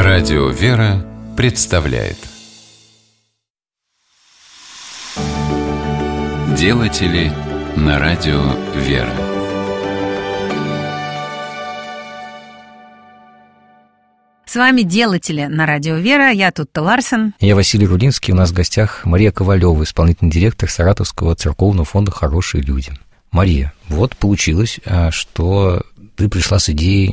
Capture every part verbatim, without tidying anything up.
Радио «Вера» представляет Делатели на радио «Вера». С вами «Делатели» на радио «Вера». Я Тутта Ларсен. Я Василий Рудинский. У нас в гостях Мария Ковалева, исполнительный директор Саратовского церковного фонда «Хорошие люди». Мария, вот получилось, что ты пришла с идеей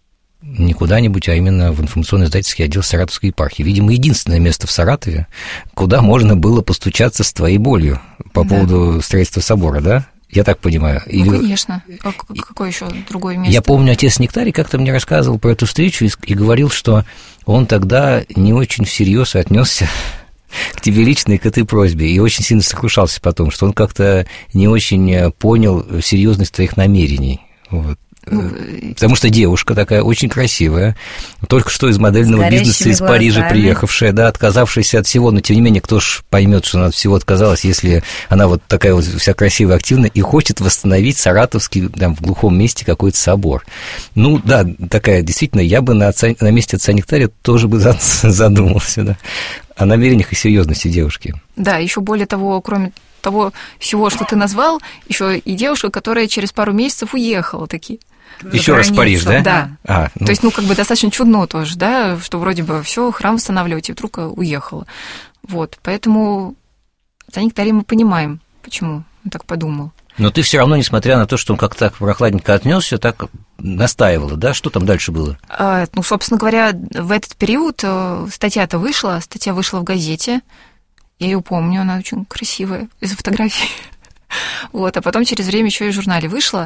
не куда-нибудь, а именно в информационно-издательский отдел Саратовской епархии. Видимо, единственное место в Саратове, куда можно было постучаться с твоей болью по да. поводу строительства собора, да? Я так понимаю. Ну, Или... конечно. Какое еще другое место? Я помню, отец Нектарий как-то мне рассказывал про эту встречу и говорил, что он тогда не очень всерьез отнесся к тебе лично и к этой просьбе, и очень сильно сокрушался потом, что он как-то не очень понял серьезность твоих намерений. Вот. Ну, потому что девушка такая очень красивая, только что из модельного бизнеса из глазами. Парижа приехавшая, да, отказавшаяся от всего, но тем не менее, кто ж поймет, что она от всего отказалась, если она вот такая вот вся красивая, активная и хочет восстановить саратовский, там, в глухом месте какой-то собор. Ну, да, такая, действительно, я бы на, отца, на месте отца Нектария тоже бы задумался, да, о намерениях и серьезности девушки. Да, еще более того, кроме того всего, что ты назвал, еще и девушка, которая через пару месяцев уехала таки. Еще раз в Париж, да? Да. А, ну. То есть, ну, как бы достаточно чудно тоже, да, что вроде бы все, храм восстанавливать, и вдруг уехала. Вот, поэтому отца Нектария мы понимаем, почему он так подумал. Но ты все равно, несмотря на то, что он как-то так прохладненько отнесся, так настаивала, да? Что там дальше было? А, ну, собственно говоря, в этот период статья-то вышла, статья вышла в газете. Я ее помню, она очень красивая, из-за фотографий. Вот, а потом через время еще и в журнале вышла.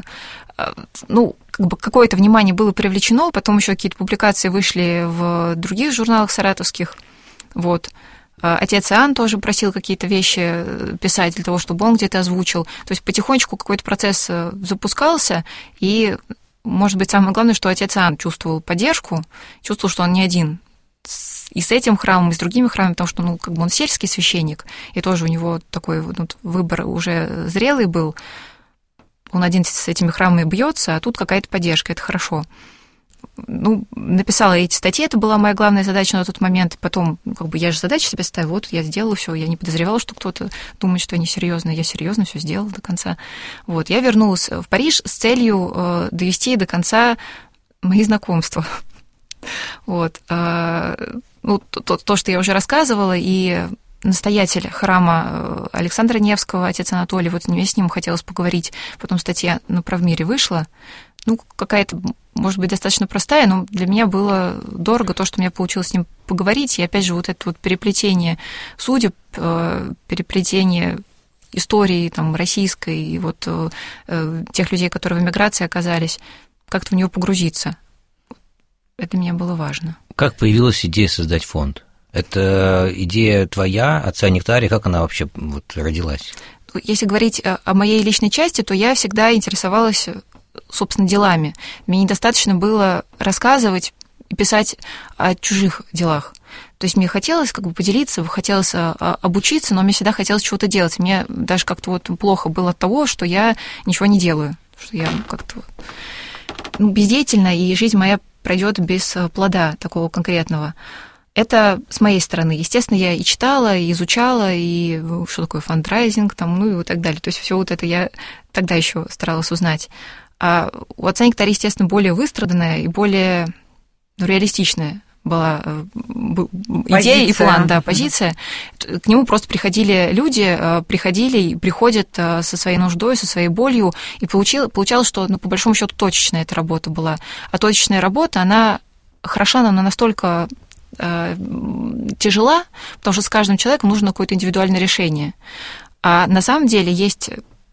Ну, как бы какое-то внимание было привлечено, потом еще какие-то публикации вышли в других журналах саратовских. Вот. Отец Иоанн тоже просил какие-то вещи писать для того, чтобы он где-то озвучил. То есть потихонечку какой-то процесс запускался, и, может быть, самое главное, что отец Иоанн чувствовал поддержку, чувствовал, что он не один и с этим храмом, и с другими храмами, потому что, ну, как бы он сельский священник, и тоже у него такой ну, выбор уже зрелый был. Он один с этими храмами бьется, а тут какая-то поддержка, это хорошо. Ну, написала эти статьи, это была моя главная задача на тот момент. Потом, ну, как бы я же задачу себе ставила, вот я сделала все, я не подозревала, что кто-то думает, что я несерьезно, я серьезно все сделала до конца. Вот, я вернулась в Париж с целью э, довести до конца мои знакомства. Вот. Ну, то, то, что я уже рассказывала, и настоятель храма Александра Невского, отец Анатолий, вот мне с ним хотелось поговорить, потом статья на Правмире вышла, ну, какая-то, может быть, достаточно простая, но для меня было дорого то, что у меня получилось с ним поговорить, и опять же вот это вот переплетение судеб, переплетение истории там, российской, и вот тех людей, которые в эмиграции оказались, как-то в него погрузиться. Это мне было важно. Как появилась идея создать фонд? Это идея твоя, отца Нектария, как она вообще вот родилась? Если говорить о моей личной части, то я всегда интересовалась, собственно, делами. Мне недостаточно было рассказывать и писать о чужих делах. То есть мне хотелось как бы поделиться, хотелось обучиться, но мне всегда хотелось чего-то делать. Мне даже как-то вот плохо было от того, что я ничего не делаю, что я как-то ну, бездеятельна, и жизнь моя пройдет без плода такого конкретного. Это с моей стороны. Естественно, я и читала, и изучала, и что такое фандрайзинг, там, ну и так далее. То есть все вот это я тогда еще старалась узнать. А у отца Нектария, естественно, более выстраданная и более ну, реалистичная была позиция. Идея и план, да, позиция. К нему просто приходили люди, приходили и приходят со своей нуждой, со своей болью, и получил, получалось, что, ну, по большому счету, точечная эта работа была. А точечная работа, она хороша, но она настолько э, тяжела, потому что с каждым человеком нужно какое-то индивидуальное решение. А на самом деле есть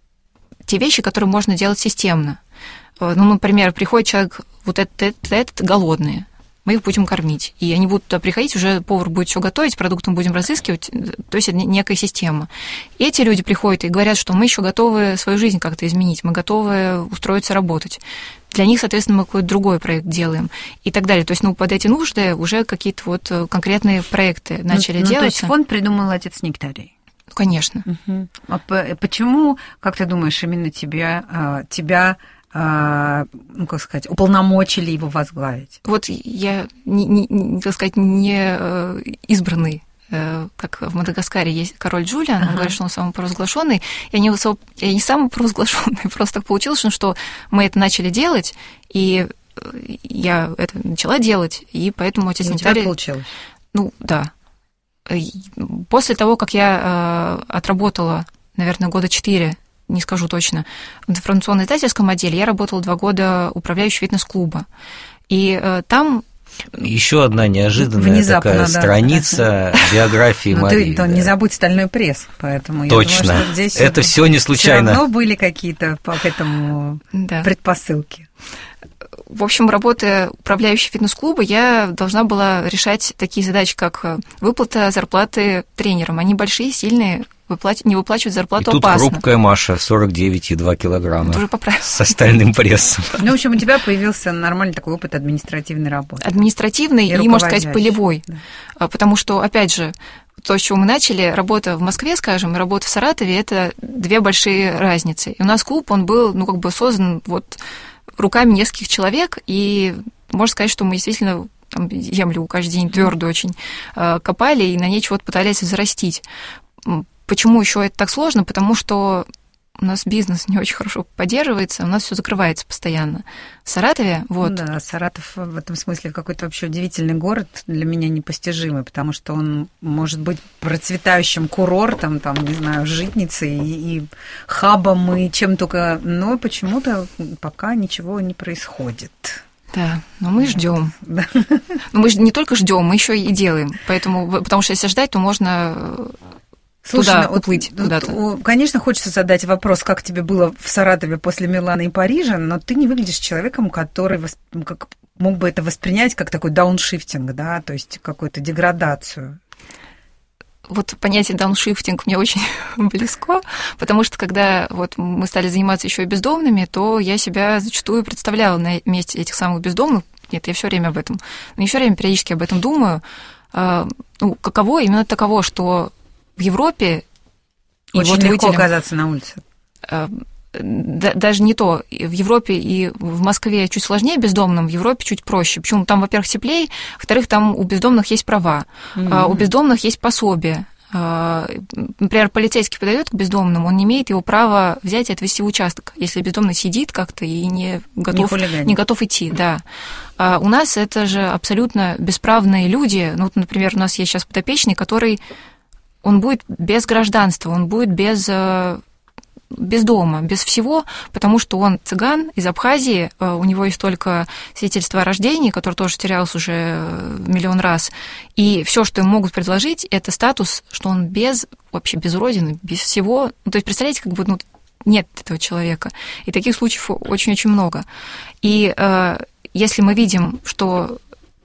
те вещи, которые можно делать системно. Ну, например, приходит человек, вот этот, этот, этот голодный, мы их будем кормить. И они будут туда приходить, уже повар будет все готовить, продукты мы будем разыскивать, то есть это некая система. И эти люди приходят и говорят, что мы еще готовы свою жизнь как-то изменить, мы готовы устроиться работать. Для них, соответственно, мы какой-то другой проект делаем и так далее. То есть, ну, под эти нужды уже какие-то вот конкретные проекты начали ну, делаться. Ну, то есть фонд придумал отец Нектарий? Конечно. Угу. А почему, как ты думаешь, именно тебя, тебя ну, как сказать, уполномочили его возглавить? Вот я, не, не, так сказать, не избранный, как в Мадагаскаре есть король Джулиан, он uh-huh. говорит, что он самопровозглашенный. Я не, я не самопровозглашенный, просто так получилось, что мы это начали делать, и я это начала делать, и поэтому эти санитарии... У тебя получилось? Ну, да. После того, как я отработала, наверное, года четыре, не скажу точно, в информационно-издательском отделе, я работала два года управляющей фитнес-клуба. И там... Еще одна неожиданная Внезапно, такая да. страница биографии Марии. Ты, да. Не забудь «Стальной пресс», поэтому точно. Я думаю, что здесь это все не случайно. Все равно были какие-то по этому да. предпосылки. В общем, работая управляющей фитнес-клуба, я должна была решать такие задачи, как выплата зарплаты тренерам. Они большие, сильные, выплат... не выплачивать зарплату и тут опасно. хрупкая Маша, сорок девять и два килограмма. Тоже поправилась. С остальным прессом. Ну, в общем, у тебя появился нормальный такой опыт административной работы. Административный и, и можно сказать, полевой. Да. Потому что, опять же, то, с чего мы начали, работа в Москве, скажем, и работа в Саратове, это две большие разницы. И у нас клуб, он был, ну, как бы создан вот руками нескольких человек, и можно сказать, что мы действительно там, землю каждый день твердую очень копали и на ней чего-то пытались взрастить. Почему еще это так сложно? Потому что у нас бизнес не очень хорошо поддерживается, у нас все закрывается постоянно. В Саратове, вот... Да, Саратов в этом смысле какой-то вообще удивительный город, для меня непостижимый, потому что он может быть процветающим курортом, там, не знаю, житницей и, и хабом, и чем только... Но почему-то пока ничего не происходит. Да, но мы ждем. Да. Но мы же не только ждем, мы еще и делаем. Поэтому, потому что если ждать, то можно... Слушай, туда ну, уплыть вот, куда-то. Конечно, хочется задать вопрос, как тебе было в Саратове после Милана и Парижа, но ты не выглядишь человеком, который как, мог бы это воспринять как такой дауншифтинг, да, то есть какую-то деградацию. Вот понятие дауншифтинг мне очень близко, потому что когда вот мы стали заниматься еще и бездомными, то я себя зачастую представляла на месте этих самых бездомных. Нет, я все время об этом, не все время периодически об этом думаю. Ну, каково именно таково, что в Европе... Очень вот легко выделим, оказаться на улице. Даже не то. В Европе и в Москве чуть сложнее бездомным, в Европе чуть проще. Почему? Там, во-первых, теплее, во-вторых, там у бездомных есть права, mm-hmm. у бездомных есть пособие. Например, полицейский подойдет к бездомному, он не имеет его права взять и отвезти в участок, если бездомный сидит как-то и не готов, не не готов идти. Да. А у нас это же абсолютно бесправные люди. Ну, вот, например, у нас есть сейчас подопечный, который... Он будет без гражданства, он будет без, без дома, без всего, потому что он цыган из Абхазии, у него есть только свидетельство о рождении, которое тоже терялось уже миллион раз, и все, что им могут предложить, это статус, что он без, вообще без родины, без всего. Ну, то есть, представляете, как бы ну, нет этого человека. И таких случаев очень-очень много. И э, если мы видим, что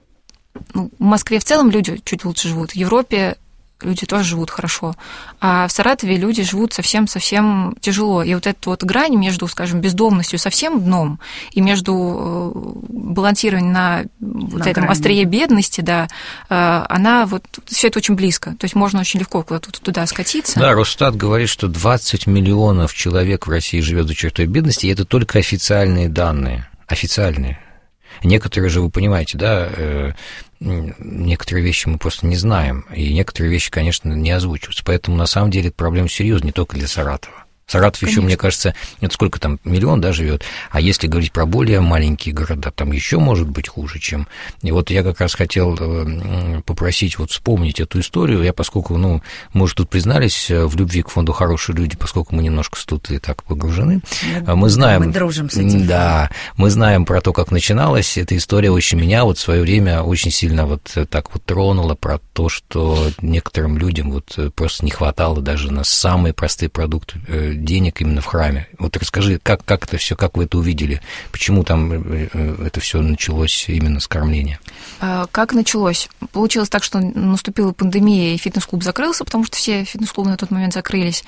ну, в Москве в целом люди чуть лучше живут, в Европе люди тоже живут хорошо, а в Саратове люди живут совсем-совсем тяжело. И вот эта вот грань между, скажем, бездомностью совсем дном и между балансированием на, на вот этом грани. Острие бедности, да, она вот, все это очень близко. То есть можно очень легко куда-то туда скатиться. Да, Росстат говорит, что двадцать миллионов человек в России живет за чертой бедности, и это только официальные данные. Официальные. Некоторые же, вы понимаете, да, некоторые вещи мы просто не знаем, и некоторые вещи, конечно, не озвучиваются. Поэтому, на самом деле, это проблема серьезная не только для Саратова. Саратов еще, мне кажется, это сколько там, миллион, да, живет. А если говорить про более маленькие города, там еще может быть хуже, чем... И вот я как раз хотел попросить вот вспомнить эту историю. Я, поскольку, ну, мы уже тут признались в любви к фонду «Хорошие люди», поскольку мы немножко тут и так погружены, мы, мы знаем... Мы дружим с этим. Да, мы знаем про то, как начиналась эта история. Очень меня вот в свое время очень сильно вот так вот тронула про то, что некоторым людям вот просто не хватало даже на самые простые продукты денег именно в храме. Вот расскажи, как, как это все, как вы это увидели? Почему там это все началось именно с кормления? Как началось? Получилось так, что наступила пандемия, и фитнес-клуб закрылся, потому что все фитнес-клубы на тот момент закрылись.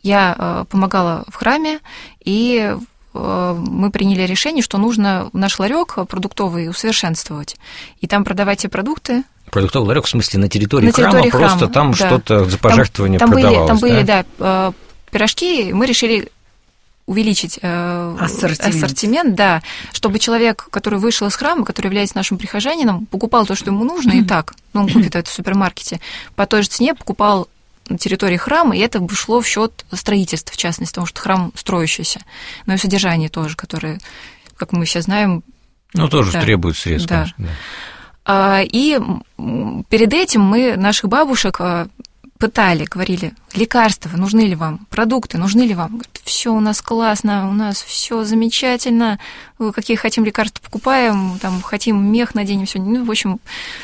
Я помогала в храме, и мы приняли решение, что нужно наш ларек продуктовый усовершенствовать, и там продавать те продукты. Продуктовый ларек, в смысле, на территории, на территории храма, храма, просто там да. что-то за пожертвование там, там продавалось, были, там да? были, да, пирожки, мы решили увеличить ассортимент. ассортимент, да, чтобы человек, который вышел из храма, который является нашим прихожанином, покупал то, что ему нужно, и так, ну, он купит это в супермаркете, по той же цене покупал на территории храма, и это шло в счет строительства, в частности, потому что храм строящийся, но и содержание тоже, которое, как мы все знаем... Ну, тоже да, требует средств, да. конечно. Да. И перед этим мы наших бабушек пытали, говорили, лекарства нужны ли вам, продукты нужны ли вам. Все у нас классно, у нас все замечательно, какие хотим лекарства покупаем, там хотим мех наденем, все. Ну, в общем,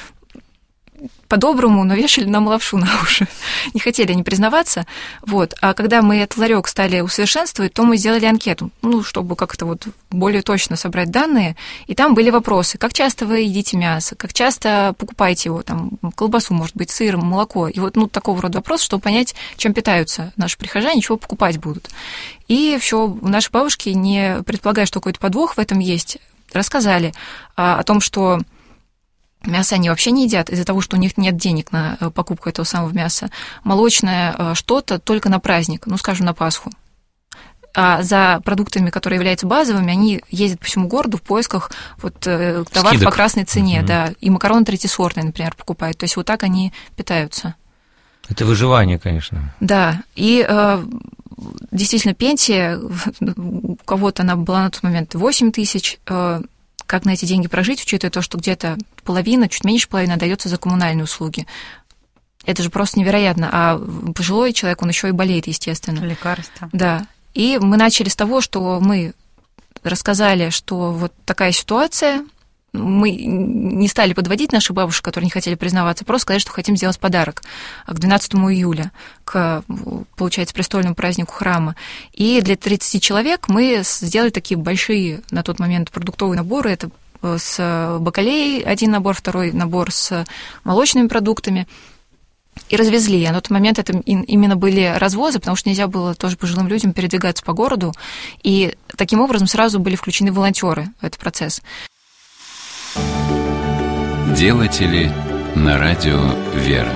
по-доброму, но вешали нам лапшу на уши. Не хотели они признаваться. Вот. А когда мы этот ларек стали усовершенствовать, то мы сделали анкету, ну, чтобы как-то вот более точно собрать данные. И там были вопросы, как часто вы едите мясо, как часто покупаете его, там, колбасу, может быть, сыр, молоко. И вот, ну, такого рода вопрос, чтобы понять, чем питаются наши прихожане, чего покупать будут. И все, наши бабушки, не предполагая, что какой-то подвох в этом есть, рассказали о том, что мясо они вообще не едят из-за того, что у них нет денег на покупку этого самого мяса. Молочное что-то только на праздник, ну, скажем, на Пасху. А за продуктами, которые являются базовыми, они ездят по всему городу в поисках вот, товаров Скидок. По красной цене, mm-hmm. да, и макароны третьесортные, например, покупают. То есть вот так они питаются. Это выживание, конечно. Да, и действительно пенсия, у кого-то она была на тот момент восемь тысяч. Как на эти деньги прожить, учитывая то, что где-то половина, чуть меньше половины отдается за коммунальные услуги. Это же просто невероятно. А пожилой человек, он еще и болеет, естественно. Лекарства. Да. И мы начали с того, что мы рассказали, что вот такая ситуация. Мы не стали подводить наших бабушек, которые не хотели признаваться, просто сказать, что хотим сделать подарок к двенадцатому июля, к, получается, престольному празднику храма. И для тридцати человек мы сделали такие большие на тот момент продуктовые наборы. Это с бакалеей один набор, второй набор с молочными продуктами. И развезли. А на тот момент это именно были развозы, потому что нельзя было тоже пожилым людям передвигаться по городу. И таким образом сразу были включены волонтеры в этот процесс. Делатели на радио «Вера».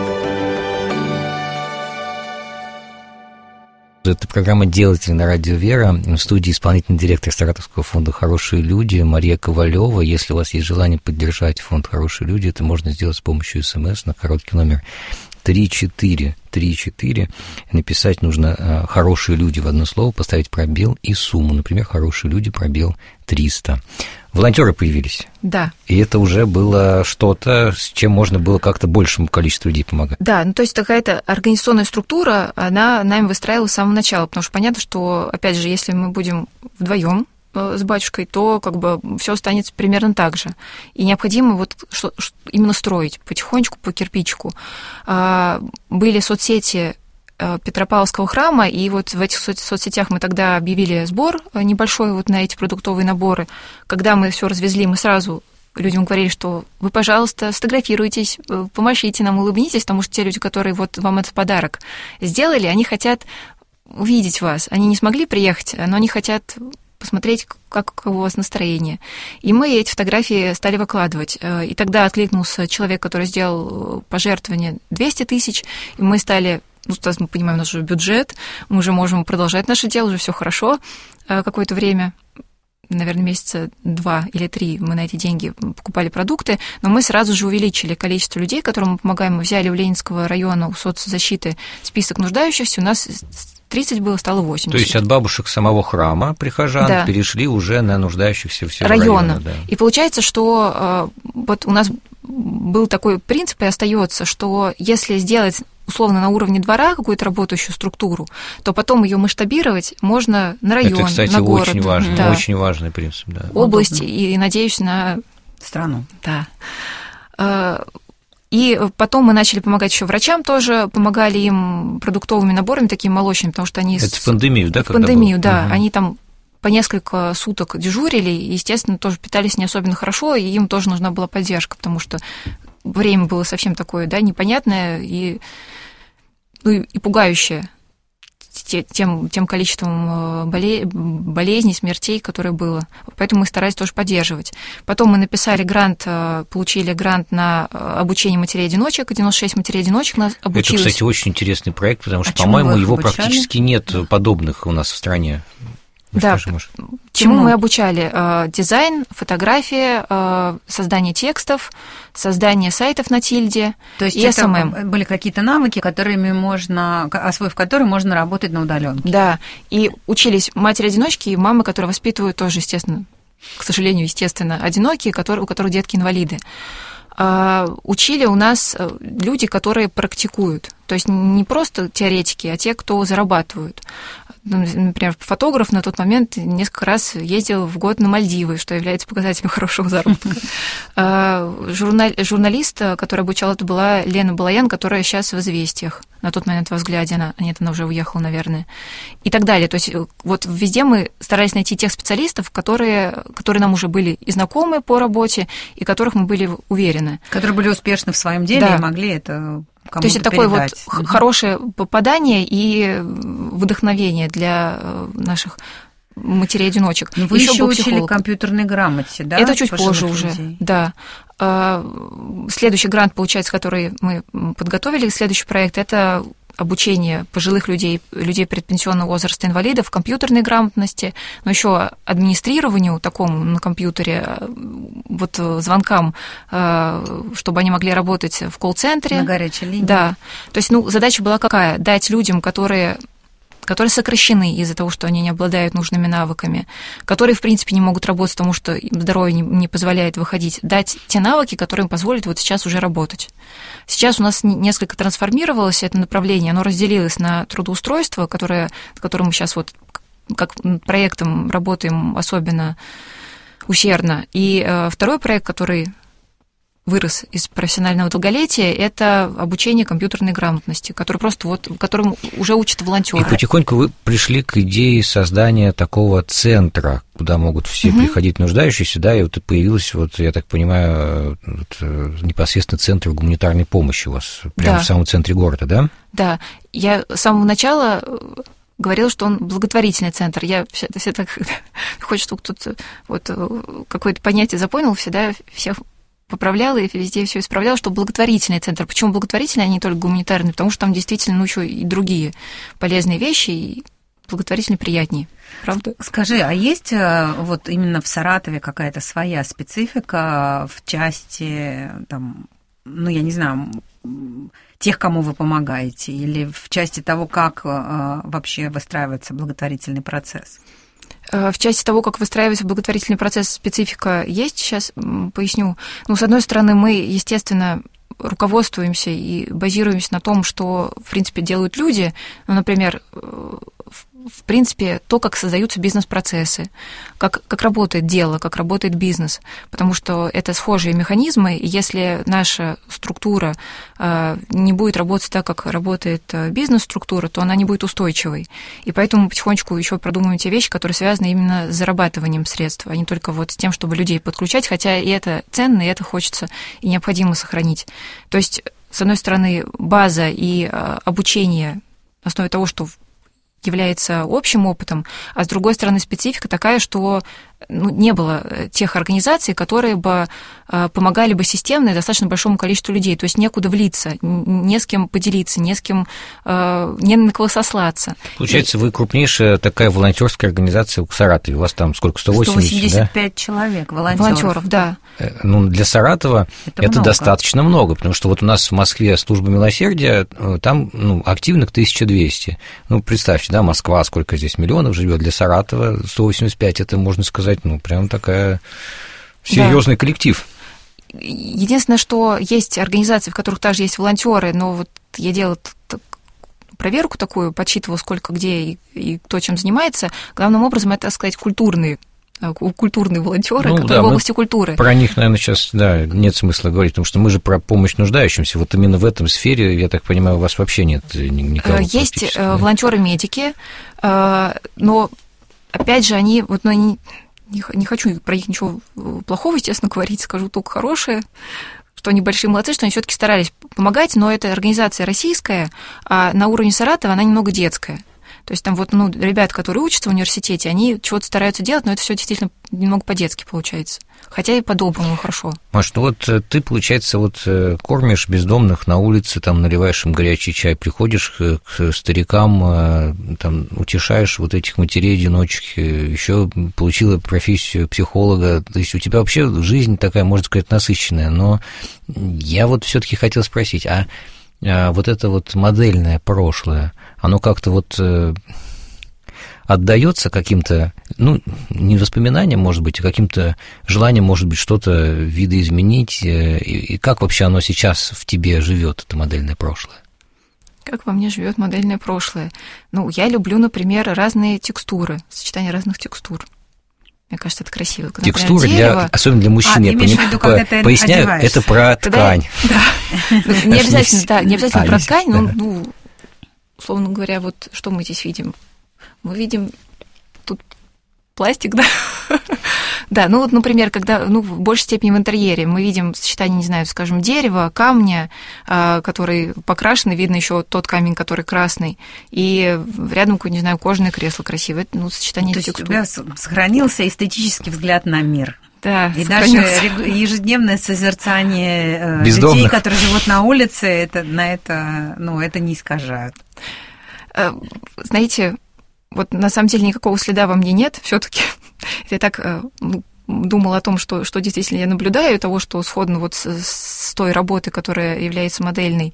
Это программа «Делатели на радио «Вера». В студии исполнительный директор Саратовского фонда «Хорошие люди» Мария Ковалева. Если у вас есть желание поддержать фонд «Хорошие люди», это можно сделать с помощью СМС на короткий номер три четыре три четыре. Написать нужно «Хорошие люди» в одно слово, поставить пробел и сумму. Например, «Хорошие люди», пробел триста. Волонтеры появились. Да. И это уже было что-то, с чем можно было как-то большему количеству людей помогать. Да, ну то есть какая-то организационная структура, она нами выстраивалась с самого начала, потому что понятно, что, опять же, если мы будем вдвоем с батюшкой, то как бы все останется примерно так же. И необходимо вот что, что, именно строить потихонечку, по кирпичику. Были соцсети Петропавловского храма, и вот в этих соцсетях мы тогда объявили сбор небольшой вот на эти продуктовые наборы. Когда мы все развезли, мы сразу людям говорили, что вы, пожалуйста, сфотографируйтесь, помашите нам, улыбнитесь, потому что те люди, которые вот вам этот подарок сделали, они хотят увидеть вас. Они не смогли приехать, но они хотят посмотреть, как у вас настроение. И мы эти фотографии стали выкладывать. И тогда откликнулся человек, который сделал пожертвование двести тысяч, и мы стали... Ну, сейчас мы понимаем, у нас уже бюджет, мы уже можем продолжать наше дело, уже все хорошо какое-то время, наверное, месяца два или три мы на эти деньги покупали продукты, но мы сразу же увеличили количество людей, которым мы помогаем. Мы взяли у Ленинского района, у соцзащиты список нуждающихся, у нас тридцать было, стало восемьдесят. То есть от бабушек самого храма прихожан да. перешли уже на нуждающихся всего района. района да. И получается, что вот у нас был такой принцип и остается, что если сделать условно на уровне двора какую-то работающую структуру, то потом ее масштабировать можно на район, Это, кстати, на город. очень важный, да. очень важный принцип. Да. Область и, и, надеюсь, на страну. Да. И потом мы начали помогать еще врачам тоже, помогали им продуктовыми наборами, такими молочными, потому что они... Это в пандемию, да? В пандемию, да. Угу. Они там по несколько суток дежурили, и, естественно, тоже питались не особенно хорошо, и им тоже нужна была поддержка, потому что время было совсем такое, да, непонятное и, ну, и пугающее тем, тем количеством болезней, смертей, которое было. Поэтому мы старались тоже поддерживать. Потом мы написали грант, получили грант на обучение матерей-одиночек. девяносто шесть матерей-одиночек нас обучилось. Это, кстати, очень интересный проект, потому что, а по-моему, его обучали? Практически нет подобных у нас в стране. Да, Расскажи, может. чему мы обучали? Дизайн, фотография, создание текстов, создание сайтов на Тильде. То есть и это эс эм эм. были какие-то навыки, которыми можно, освоив которые можно работать на удаленке. Да, и учились матери-одиночки и мамы, которые воспитывают тоже, естественно, к сожалению, естественно, одинокие, которые, у которых детки инвалиды. Учили у нас люди, которые практикуют. То есть не просто теоретики, а те, кто зарабатывают. Например, фотограф на тот момент несколько раз ездил в год на Мальдивы, что является показателем хорошего заработка. Журнал, журналист, который обучал, это была Лена Балаян, которая сейчас в «Известиях». На тот момент во «Взгляде» она, нет, она уже уехала, наверное. И так далее. То есть вот везде мы старались найти тех специалистов, которые, которые нам уже были и знакомы по работе, и которых мы были уверены. Которые были успешны в своем деле, да, и могли это кому-то То есть это такое передать. вот mm-hmm. хорошее попадание и вдохновение для наших матерей-одиночек. Но вы еще, еще учили компьютерной грамоте, да? Это чуть позже уже, людей. Да. Следующий грант, получается, который мы подготовили, следующий проект, это обучение пожилых людей, людей предпенсионного возраста, инвалидов, компьютерной грамотности, но еще администрированию такому на компьютере, вот звонкам, чтобы они могли работать в колл-центре. На горячей линии. Да. То есть, ну, задача была какая? Дать людям, которые... которые сокращены из-за того, что они не обладают нужными навыками, которые, в принципе, не могут работать, потому что им здоровье не, не позволяет выходить, дать те навыки, которые им позволят вот сейчас уже работать. Сейчас у нас несколько трансформировалось это направление, оно разделилось на трудоустройство, которое, которым мы сейчас вот как проектом работаем особенно усердно. И э, второй проект, который вырос из профессионального долголетия, это обучение компьютерной грамотности, который просто вот, которым уже учат волонтеры. И потихоньку вы пришли к идее создания такого центра, куда могут все угу. приходить нуждающиеся, да, и вот появился, вот, я так понимаю, вот, непосредственно центр гуманитарной помощи у вас прямо да. в самом центре города, да? Да, я с самого начала говорила, что он благотворительный центр. Я все, все так хочется, чтобы кто-то вот какое-то понятие запомнил, всегда всех поправляла и везде все исправляла, что благотворительный центр. Почему благотворительный, а не только гуманитарный? Потому что там действительно, ну, еще и другие полезные вещи, и благотворительный приятнее. Правда? Скажи, а есть вот именно в Саратове какая-то своя специфика в части, там, ну, я не знаю, тех, кому вы помогаете, или в части того, как вообще выстраивается благотворительный процесс? В части того, как выстраивается благотворительный процесс, специфика есть, сейчас поясню. Ну, с одной стороны, мы, естественно, руководствуемся и базируемся на том, что, в принципе, делают люди. Ну, например, в принципе, то, как создаются бизнес-процессы, как, как работает дело, как работает бизнес, потому что это схожие механизмы, и если наша структура не будет работать так, как работает бизнес-структура, то она не будет устойчивой. И поэтому мы потихонечку еще продумываем те вещи, которые связаны именно с зарабатыванием средств, а не только вот с тем, чтобы людей подключать, хотя и это ценно, и это хочется и необходимо сохранить. То есть, с одной стороны, база и обучение на основе того, что является общим опытом, а с другой стороны специфика такая, что ну, не было тех организаций, которые бы помогали бы системно и достаточно большому количеству людей, то есть некуда влиться, не с кем поделиться, не с кем, не на кого сослаться. Получается, вы крупнейшая такая волонтерская организация в Саратове, у вас там сколько, сто восемьдесят, сто восемьдесят пять да? человек, волонтеров. Волонтеров, да. Ну, для Саратова это, это много. достаточно много, потому что вот у нас в Москве служба милосердия, там ну, активных тысяча двести. Ну, представьте, да, Москва, сколько здесь миллионов живет, для Саратова сто восемьдесят пять, это, можно сказать, ну, прям такая серьезный да. коллектив. Единственное, что есть организации, в которых также есть волонтеры, но вот я делала проверку такую, подсчитывала, сколько где и, и кто чем занимается. Главным образом это, так сказать, культурные культурные волонтеры, ну, которые да, в области культуры. Про них, наверное, сейчас да, нет смысла говорить, потому что мы же про помощь нуждающимся. Вот именно в этом сфере, я так понимаю, у вас вообще нет никого. Есть да? волонтеры-медики, но опять же, они вот, ну, они, не хочу про них ничего плохого, естественно, говорить, скажу только хорошее, что они большие молодцы, что они все-таки старались помогать, но это организация российская, а на уровне Саратова она немного детская. То есть там вот, ну, ребята, которые учатся в университете, они чего-то стараются делать, но это все действительно немного по-детски получается. Хотя и по-доброму хорошо. Маш, ну вот ты, получается, вот кормишь бездомных на улице, там наливаешь им горячий чай, приходишь к старикам, там утешаешь вот этих матерей-одиночек, еще получила профессию психолога. То есть у тебя вообще жизнь такая, можно сказать, насыщенная. Но я вот все-таки хотел спросить, а вот это вот модельное прошлое, оно как-то вот отдается каким-то, ну, не воспоминаниям, может быть, а каким-то желанием, может быть, что-то видоизменить, и, и как вообще оно сейчас в тебе живет, это модельное прошлое? Как во мне живет модельное прошлое? Ну, я люблю, например, разные текстуры, сочетание разных текстур. Мне кажется, это красиво. Когда, текстуры, например, дерево... для, особенно для мужчин, а, я поним... по... поясняю, одеваешь. Это про ткань. Да, не обязательно, да, не обязательно про ткань, но, ну, условно говоря, вот что мы здесь видим? Мы видим тут пластик, да? Да, ну вот, например, когда, ну, в большей степени в интерьере мы видим сочетание, не знаю, скажем, дерева, камня, который покрашен, видно еще тот камень, который красный, и рядом, не знаю, кожаное кресло красивое, это, ну, сочетание То текстур. То есть у тебя сохранился эстетический взгляд на мир. Да, и даже ежедневное созерцание бездомных людей, которые живут на улице, это, на это, ну, это не искажают. Знаете, вот на самом деле никакого следа во мне нет, все-таки. Я так ну, думала о том, что, что действительно я наблюдаю, того, что сходно вот с, с той работы, которая является модельной,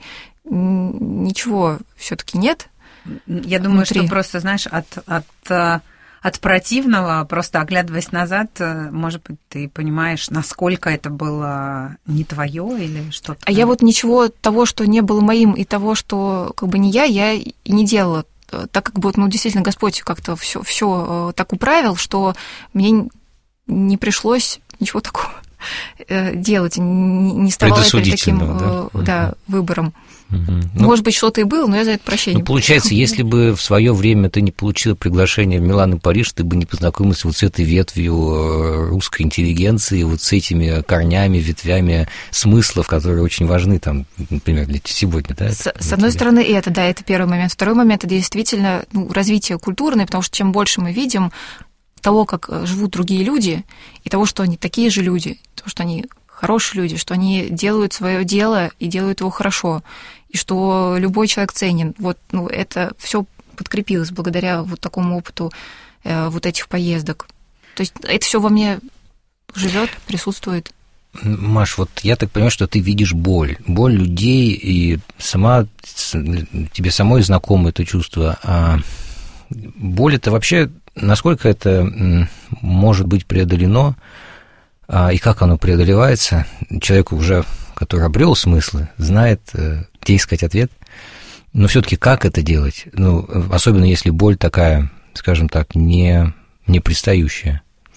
ничего все-таки нет. Я думаю, внутри. Что просто, знаешь, от, от, от противного, просто оглядываясь назад, может быть, ты понимаешь, насколько это было не твое или что-то. А я вот ничего того, что не было моим, и того, что как бы не я, я и не делала. Так как бы, ну, действительно, Господь как-то все, все так управил, что мне не пришлось ничего такого делать, не стало перед таким да? Да, выбором. Угу. Может быть, что-то и было, но я за это прощения. Ну, получается, прошу. Если бы в свое время ты не получила приглашение в Милан и Париж, ты бы не познакомилась вот с этой ветвью русской интеллигенции, вот с этими корнями, ветвями смыслов, которые очень важны, там, например, для сегодня. Да, с, с одной стороны, это, да, это первый момент. Второй момент – это действительно ну, развитие культурное, потому что чем больше мы видим того, как живут другие люди, и того, что они такие же люди, того, что они хорошие люди, что они делают свое дело и делают его хорошо, и что любой человек ценен. Вот, ну, это все подкрепилось благодаря вот такому опыту э, вот этих поездок. То есть это все во мне живет, присутствует. Маш, вот я так понимаю, что ты видишь боль, боль людей, и сама тебе самой знакомо это чувство. А боль это вообще, насколько это может быть преодолено? И как оно преодолевается? Человек уже, который обрел смыслы, знает, где искать ответ. Но все-таки как это делать? Ну, особенно если боль такая, скажем так, не, не пристающая.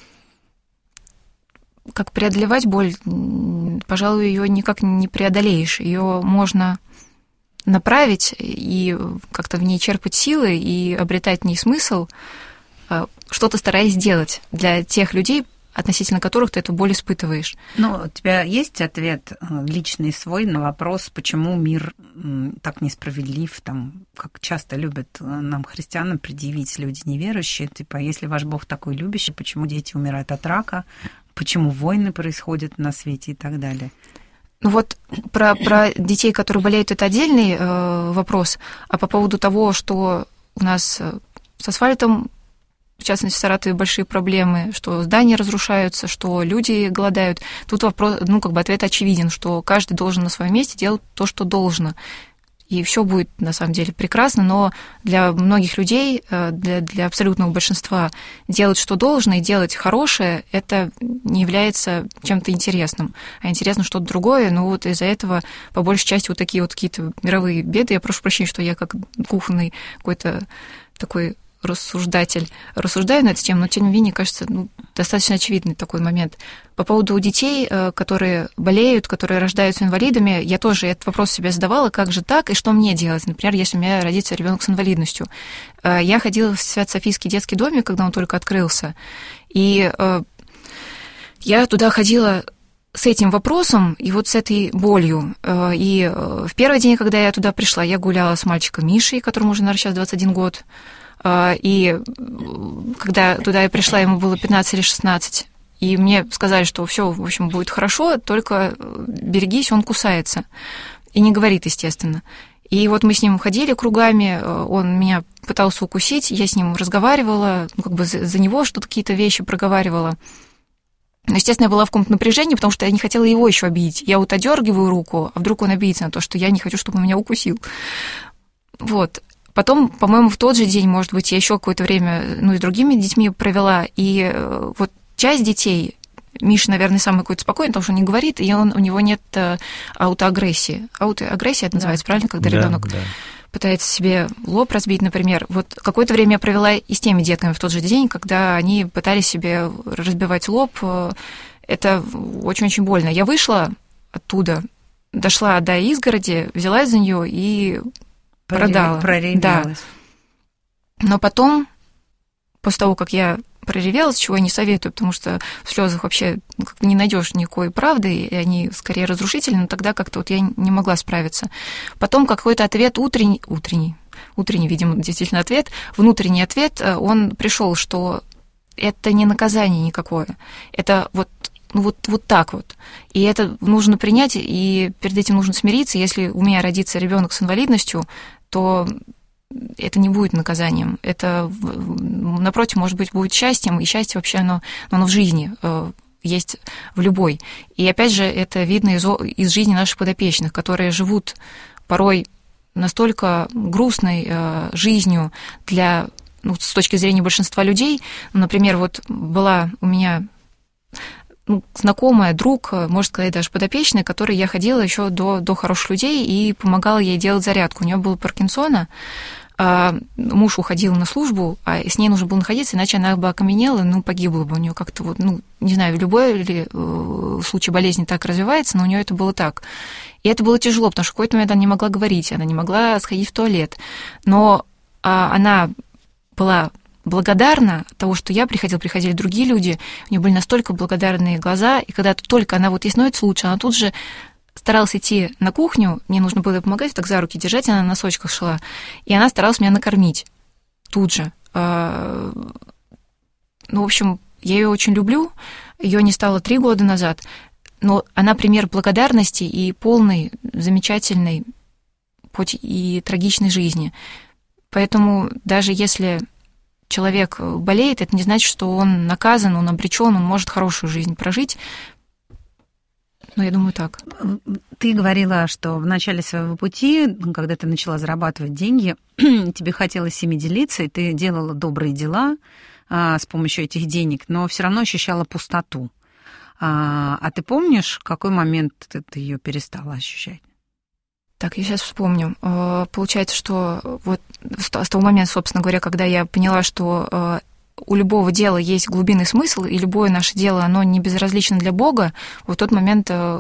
Как преодолевать боль? Пожалуй, ее никак не преодолеешь. Ее можно направить и как-то в ней черпать силы и обретать в ней смысл, что-то стараясь сделать для тех людей, относительно которых ты эту боль испытываешь. Ну, у тебя есть ответ личный свой на вопрос, почему мир так несправедлив, там, как часто любят нам, христианам, предъявить люди неверующие, типа, если ваш Бог такой любящий, почему дети умирают от рака, почему войны происходят на свете и так далее? Ну вот про, про детей, которые болеют, это отдельный э, вопрос, а по поводу того, что у нас с асфальтом, в частности, в Саратове большие проблемы, что здания разрушаются, что люди голодают. Тут вопрос, ну, как бы ответ очевиден, что каждый должен на своем месте делать то, что должно. И все будет, на самом деле, прекрасно, но для многих людей, для, для абсолютного большинства, делать, что должно, и делать хорошее, это не является чем-то интересным. А интересно что-то другое, но вот из-за этого, по большей части, вот такие вот какие-то мировые беды. Я прошу прощения, что я как кухонный какой-то такой рассуждатель рассуждаю на эту тему, но тем не менее, кажется, ну, достаточно очевидный такой момент. По поводу детей, которые болеют, которые рождаются инвалидами, я тоже этот вопрос себе задавала, как же так и что мне делать, например, если у меня родится ребенок с инвалидностью. Я ходила в Свято-Софийский детский домик, когда он только открылся, и я туда ходила с этим вопросом и вот с этой болью. И в первый день, когда я туда пришла, я гуляла с мальчиком Мишей, которому уже, наверное, сейчас двадцать один год. И когда туда я пришла, ему было пятнадцать или шестнадцать. И мне сказали, что все, в общем, будет хорошо, только берегись, он кусается. И не говорит, естественно. И вот мы с ним ходили кругами, он меня пытался укусить, я с ним разговаривала, ну, как бы за, за него что-то, какие-то вещи проговаривала. Но, естественно, я была в каком-то напряжении, потому что я не хотела его еще обидеть. Я вот одергиваю руку, а вдруг он обидится на то, что я не хочу, чтобы он меня укусил. Вот. Потом, по-моему, в тот же день, может быть, я еще какое-то время, ну, и с другими детьми провела, и вот часть детей, Миша, наверное, самый какой-то спокойный, потому что он не говорит, и он, у него нет аутоагрессии. Аутоагрессия это называется, да. Правильно, когда да, ребенок да. пытается себе лоб разбить, например. Вот какое-то время я провела и с теми детками в тот же день, когда они пытались себе разбивать лоб. Это очень-очень больно. Я вышла оттуда, дошла до изгороди, взялась за нее и продала. Проревелась. Да. Но потом, после того, как я проревелась, чего я не советую, потому что в слезах вообще не найдешь никакой правды, и они скорее разрушительны, но тогда как-то вот я не могла справиться. Потом какой-то ответ утренний, утренний, утренний, видимо, действительно ответ, внутренний ответ, он пришел, что это не наказание никакое, это вот ну вот, вот так вот. И это нужно принять, и перед этим нужно смириться. Если у меня родится ребенок с инвалидностью, то это не будет наказанием. Это, напротив, может быть, будет счастьем, и счастье вообще, оно, оно в жизни есть в любой. И опять же, это видно из, из жизни наших подопечных, которые живут порой настолько грустной жизнью для, ну, с точки зрения большинства людей. Например, вот была у меня ну, знакомая, друг, можно сказать, даже подопечная, к которой я ходила еще до, до хороших людей и помогала ей делать зарядку. У нее было Паркинсона, а муж уходил на службу, а с ней нужно было находиться, иначе она бы окаменела, ну, погибла бы у нее как-то вот, ну, не знаю, любой ли случай болезни так развивается, но у нее это было так. И это было тяжело, потому что в какой-то момент она не могла говорить, она не могла сходить в туалет. Но а, она была благодарна того, что я приходила, приходили другие люди, у нее были настолько благодарные глаза, и когда только она вот ей становится лучше, она тут же старалась идти на кухню, мне нужно было ей помогать, так за руки держать, она на носочках шла, и она старалась меня накормить тут же. Ну, в общем, я ее очень люблю, ее не стало три года назад, но она пример благодарности и полной, замечательной, хоть и трагичной жизни. Поэтому даже если человек болеет, это не значит, что он наказан, он обречен, он может хорошую жизнь прожить. Но я думаю, так. Ты говорила, что в начале своего пути, когда ты начала зарабатывать деньги, тебе хотелось ими делиться, и ты делала добрые дела а, с помощью этих денег, но все равно ощущала пустоту. А, а ты помнишь, в какой момент ты, ты ее перестала ощущать? Так, я сейчас вспомню. Получается, что вот с того момента, собственно говоря, когда я поняла, что у любого дела есть глубинный смысл, и любое наше дело, оно не безразлично для Бога, вот в тот момент, в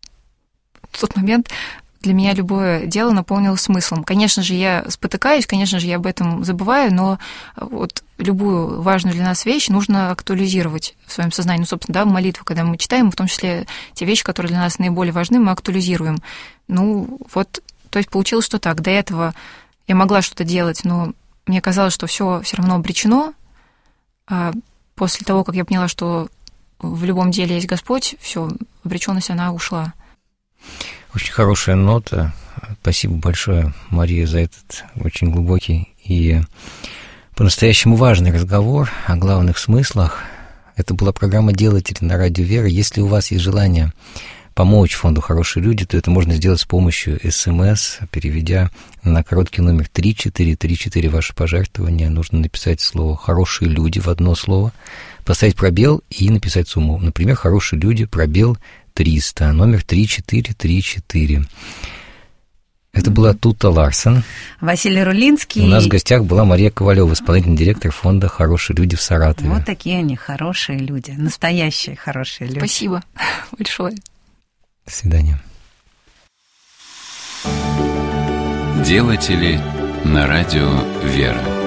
тот момент для меня любое дело наполнилось смыслом. Конечно же, я спотыкаюсь, конечно же, я об этом забываю, но вот любую важную для нас вещь нужно актуализировать в своем сознании. Ну, собственно, да, молитву, когда мы читаем, в том числе те вещи, которые для нас наиболее важны, мы актуализируем. Ну, вот, то есть получилось, что так. До этого я могла что-то делать, но мне казалось, что все все равно обречено. А после того, как я поняла, что в любом деле есть Господь, все, обреченность, она ушла. Очень хорошая нота. Спасибо большое, Мария, за этот очень глубокий и по-настоящему важный разговор о главных смыслах. Это была программа «Делатели» на радио «Вера». Если у вас есть желание помочь фонду «Хорошие люди», то это можно сделать с помощью СМС, переведя на короткий номер три четыре три четыре ваше пожертвование. Нужно написать слово «Хорошие люди» в одно слово, поставить пробел и написать сумму. Например, «Хорошие люди», пробел триста, номер три четыре три четыре. Это была Тута Ларсен. Василий Рулинский. У нас в гостях была Мария Ковалева, исполнительный директор фонда «Хорошие люди» в Саратове. Вот такие они, хорошие люди, настоящие хорошие люди. Спасибо большое. До свидания. Делатели на радио «Вера».